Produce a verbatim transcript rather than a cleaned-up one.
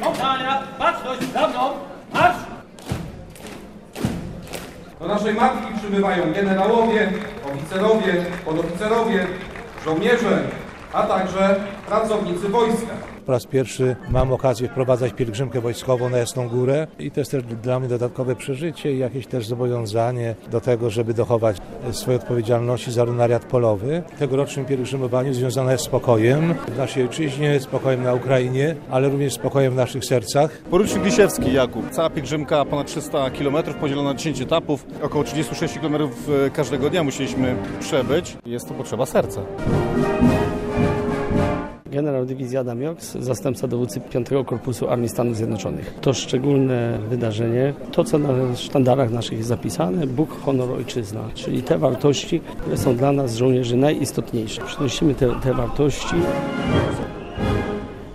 Powtania, baczność, za mną, marsz! Do naszej matki przybywają generałowie, oficerowie, podoficerowie, żołnierze, a także pracownicy wojska. Po raz pierwszy mam okazję wprowadzać pielgrzymkę wojskową na Jasną Górę i to jest też dla mnie dodatkowe przeżycie i jakieś też zobowiązanie do tego, żeby dochować swojej odpowiedzialności za runariat polowy. W tegorocznym pielgrzymowaniu związane jest z spokojem w naszej ojczyźnie, spokojem na Ukrainie, ale również spokojem w naszych sercach. Porucznik Liszewski Jakub. Cała pielgrzymka ponad trzysta kilometrów podzielona na dziesięć etapów. Około trzydzieści sześć kilometrów każdego dnia musieliśmy przebyć. Jest to potrzeba serca. Generał dywizji Adam Joks, zastępca dowódcy piątego Korpusu Armii Stanów Zjednoczonych. To szczególne wydarzenie, to co na sztandarach naszych jest zapisane, Bóg, honor, ojczyzna, czyli te wartości, które są dla nas żołnierzy najistotniejsze. Przynosimy te, te wartości.